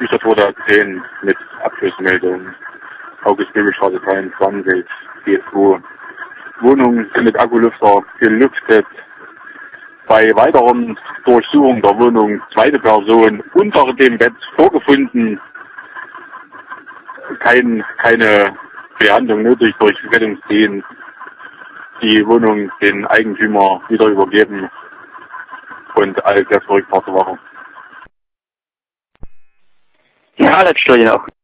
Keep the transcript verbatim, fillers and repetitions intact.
Büchertor zehn mit Abschlussmeldung. August-Bebel-Straße dreiundzwanzig, G zwei. Wohnung mit Akkulüfter gelüftet. Bei weiteren Durchsuchungen der Wohnung zweite Person unter dem Bett vorgefunden. Kein, keine Behandlung nötig durch Rettungsdienst. Die Wohnung den Eigentümer wieder übergeben und alles der Rückfahrtswache. Ja, das steht ja auch.